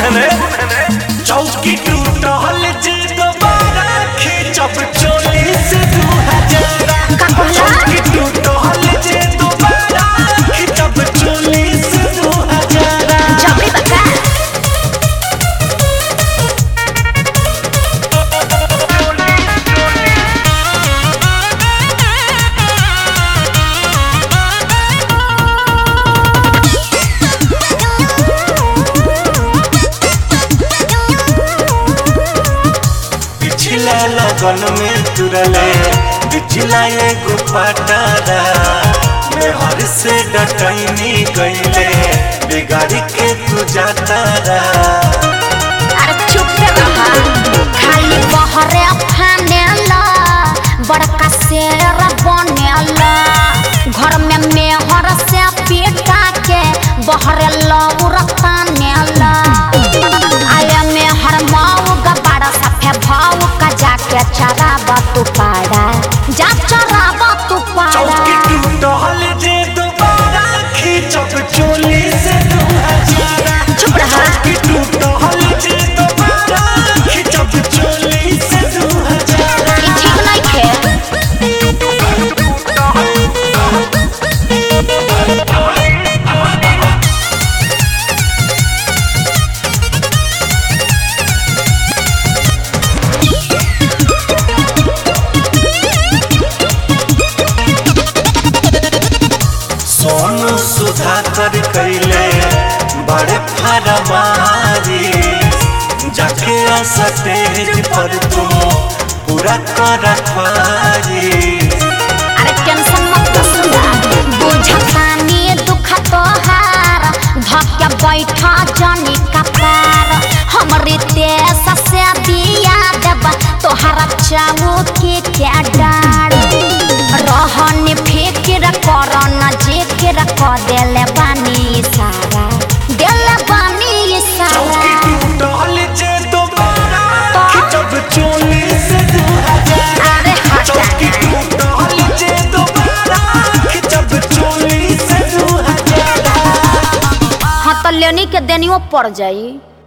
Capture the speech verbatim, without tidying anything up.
चौकी टूटल जे दोबारा खींचब चोली से दू हजार। चौकी टूटल जे दोबारा खींचब चोली से दू हजार। जबरी बका लगन में तुरले बिचला एगो पटारा में हर से डटैनी गईले बिगाड़ी के तू जातारा। अरे चुप रहा खाली बहरे फानेला बड़का शेर बनेला घर में मेहर से पीटा के बहरे लौरता नेला आया मेहर माऊ गबाड़ा सफे भाऊ का जाके चराबा तू पाड़ा जा चराबा तू पाड़ा। चौकी टूटल जे दोबारा खींचब चोली से दू हजार। चुप रहा चौकी टूटल जे दोबारा खींचब चोली से दू हजार। ये ठीक नहीं थे सोनू सुधाकर कैले बड़े फरमारी जाके स्टेज पर तुम पूरा कर रखवारी। अरे टेंशन मत सुना बुझतानी दुख तोहार धक्या बैठा जनी कपार हमरे देश से दिया देब तोहरा चाऊ के क्या डार रहने फिक्र कर न जिक्र कर देले बानी सारा देले बानी सारा। चौकी टूटल जे दोबारा खींचब चोली से दू हजार। अरे हटा चौकी टूटल जे दोबारा खींचब चोली से दू हजार। हाँ तो लेनी के देनियो पड़ जाई।